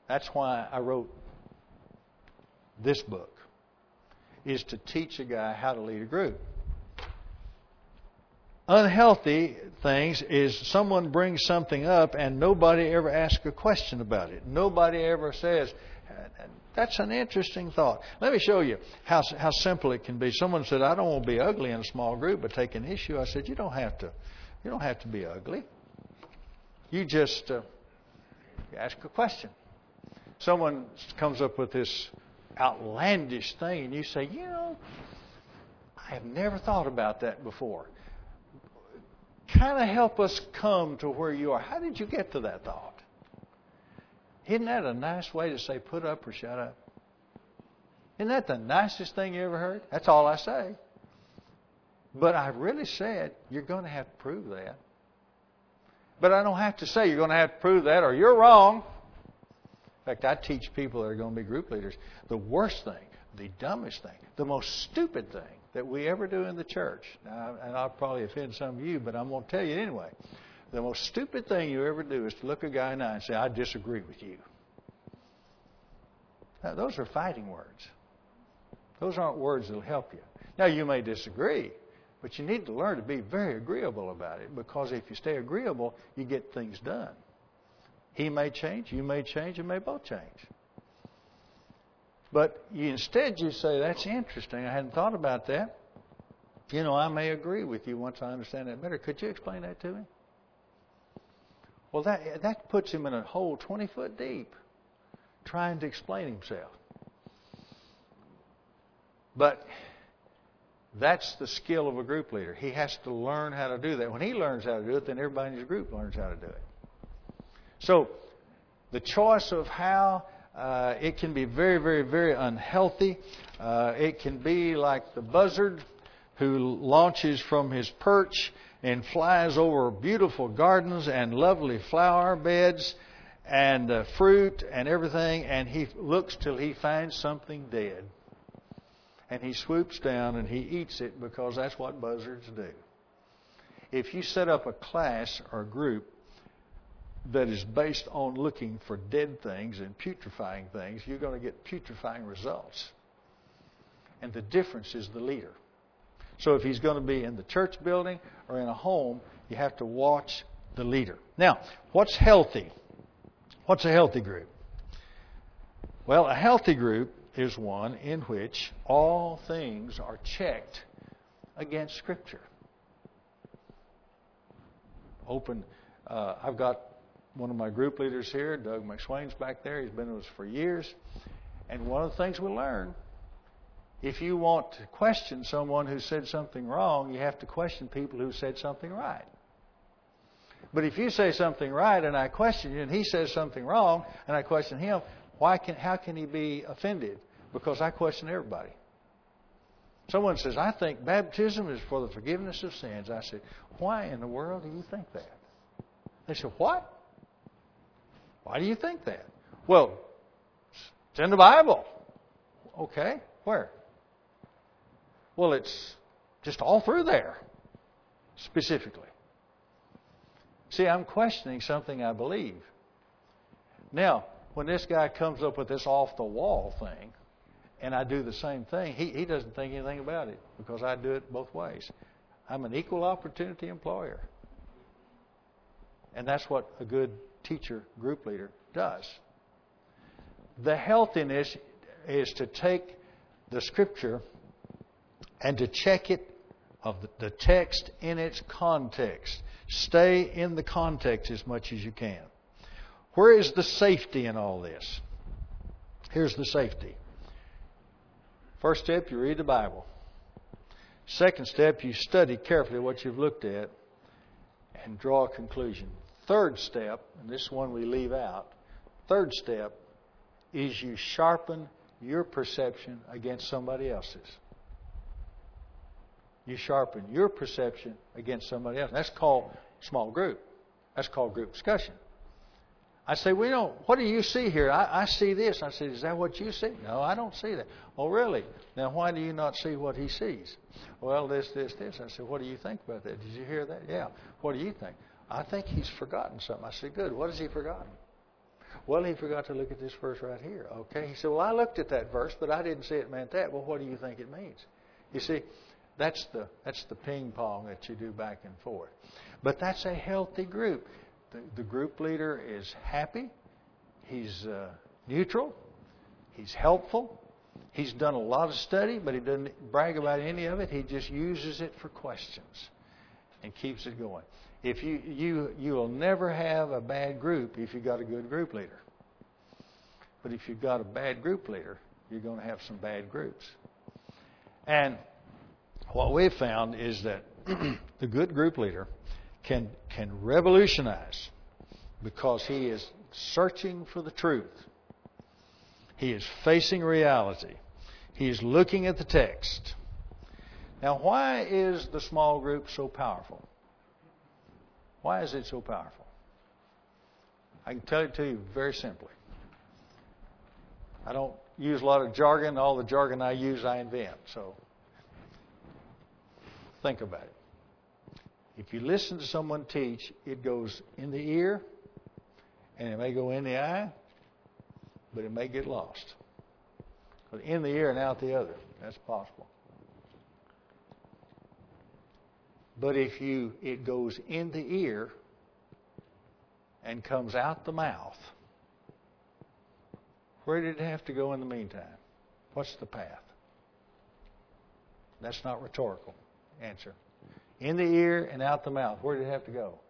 That's why I wrote this book, is to teach a guy how to lead a group. Unhealthy things is someone brings something up and nobody ever asks a question about it. Nobody ever says, that's an interesting thought. Let me show you how simple it can be. Someone said, I don't want to be ugly in a small group, but take an issue. I said, you don't have to be ugly. You just ask a question. Someone comes up with this outlandish thing, and you say, I have never thought about that before. Kind of help us come to where you are. How did you get to that thought? Isn't that a nice way to say put up or shut up? Isn't that the nicest thing you ever heard? That's all I say. But I really said, you're going to have to prove that. But I don't have to say you're going to have to prove that or you're wrong. In fact, I teach people that are going to be group leaders. The worst thing, the dumbest thing, the most stupid thing that we ever do in the church, now, and I'll probably offend some of you, but I'm going to tell you anyway. The most stupid thing you ever do is to look a guy in the eye and say, I disagree with you. Now, those are fighting words. Those aren't words that will help you. Now, you may disagree, but you need to learn to be very agreeable about it, because if you stay agreeable, you get things done. He may change, you may change, you may both change. But instead you say, that's interesting, I hadn't thought about that. I may agree with you once I understand that better. Could you explain that to me? Well, that puts him in a hole 20 foot deep, trying to explain himself. But that's the skill of a group leader. He has to learn how to do that. When he learns how to do it, then everybody in his group learns how to do it. So the choice of how it can be very, very, very unhealthy. It can be like the buzzard who launches from his perch and flies over beautiful gardens and lovely flower beds and fruit and everything, and he looks till he finds something dead. And he swoops down and he eats it, because that's what buzzards do. If you set up a class or group that is based on looking for dead things and putrefying things, you're going to get putrefying results. And the difference is the leader. So if he's going to be in the church building or in a home, you have to watch the leader. Now, what's healthy? What's a healthy group? Well, a healthy group is one in which all things are checked against Scripture. I've got one of my group leaders here, Doug McSwain's back there. He's been with us for years. And one of the things we learn, if you want to question someone who said something wrong, you have to question people who said something right. But if you say something right and I question you and he says something wrong and I question him, how can he be offended? Because I question everybody. Someone says, I think baptism is for the forgiveness of sins. I said, why in the world do you think that? They said, what? Why do you think that? Well, it's in the Bible. Okay, where? Well, it's just all through there, specifically. See, I'm questioning something I believe. Now, when this guy comes up with this off-the-wall thing, and I do the same thing, he doesn't think anything about it, because I do it both ways. I'm an equal opportunity employer. And that's what a good teacher, group leader does. The healthiness is to take the Scripture and to check it of the text in its context. Stay in the context as much as you can. Where is the safety in all this? Here's the safety. First step, you read the Bible. Second step, you study carefully what you've looked at and draw a conclusion. Third step, and this one we leave out, third step is you sharpen your perception against somebody else's. You sharpen your perception against somebody else. That's called small group. That's called group discussion. I say, what do you see here? I see this. I said, is that what you see? No, I don't see that. Oh, really? Now, why do you not see what he sees? Well, this. I said, what do you think about that? Did you hear that? Yeah. What do you think? I think he's forgotten something. I said, good. What has he forgotten? Well, he forgot to look at this verse right here. Okay. He said, well, I looked at that verse, but I didn't say it meant that. Well, what do you think it means? You see, that's the ping pong that you do back and forth. But that's a healthy group. The group leader is happy. He's neutral. He's helpful. He's done a lot of study, but he doesn't brag about any of it. He just uses it for questions and keeps it going. If you will never have a bad group if you've got a good group leader. But if you've got a bad group leader, you're going to have some bad groups. And what we've found is that the good group leader can revolutionize because he is searching for the truth. He is facing reality. He is looking at the text. Now, why is the small group so powerful? Why is it so powerful? I can tell it to you very simply. I don't use a lot of jargon. All the jargon I use, I invent. So think about it. If you listen to someone teach, it goes in the ear, and it may go in the eye, but it may get lost. But in the ear and out the other, that's possible. But if it goes in the ear and comes out the mouth, where did it have to go in the meantime? What's the path? That's not rhetorical. Answer. In the ear and out the mouth. Where did it have to go?